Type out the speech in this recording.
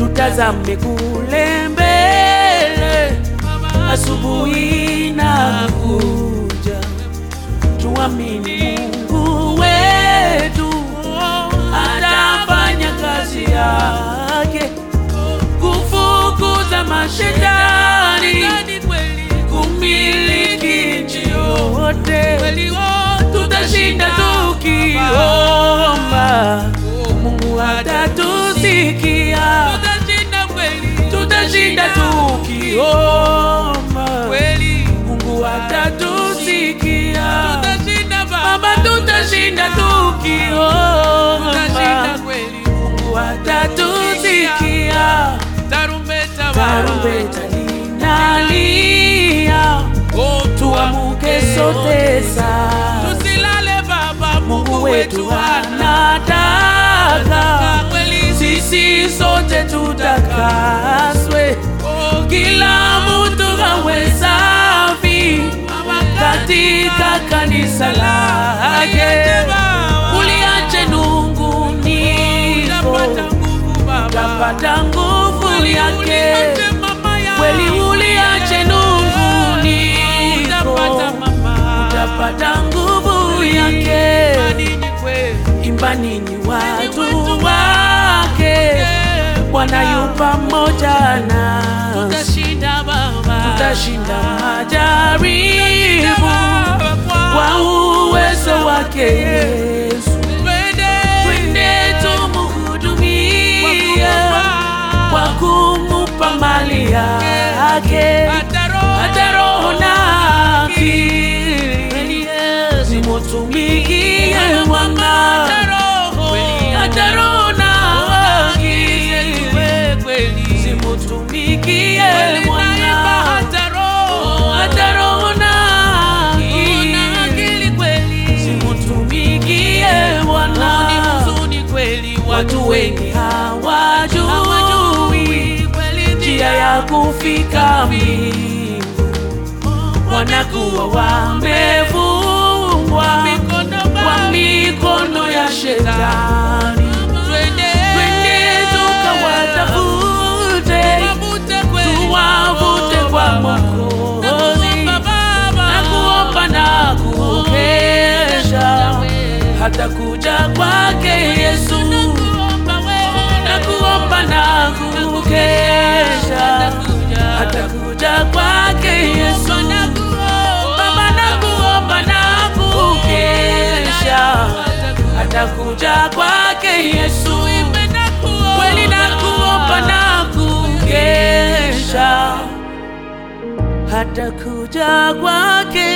tutazame kule mbele, asubuhi inakuja. Tuamini Mungu wetu atafanya kazi yake, kufukuza mashetani, kumiliki nchi yote. Tutashinda tukiomba, Mungu atatusikia. Tutashinda tukiomba, Mungu atatusikia. Baba, tutashinda tukiomba, Mungu atatusikia. Tarumbeta linalia, tuamuke sote sasa. Mungu wetu anataka sisi sote tutakaswe, kila mtu awe safi katika kanisa lake. Uliache nunguniko, utapata nguvu yake. Kweli uliache nunguniko, utapata nguvu yake. Imbani ni watu wake, Bwana yu pamoja nasi. Tutashinda majaribu kwa uwezo wake Yesu. Twende tumuhudumie kwa kumupa mali yake, hata roho na akili zimutumikie Bwana. Hata roho na akili zimutumikie Bwana. Hata roho na akili zimutumikie Bwana. Watu wengi hawajui njia ya kufika mbinguni, wanakuwa wamefungwa kwa mikono ya shetani. Twende tukawatafute, tuwavute kwa Mwokozi, na kuomba na kukesha hata kuja kwake Yesu. Na kuomba na kukesha hata kuja kwake Yesu. Baba, na kuomba na kukesha hata kuja kwake Yesu. Kweli na kuomba na kukesha hata kuja kwake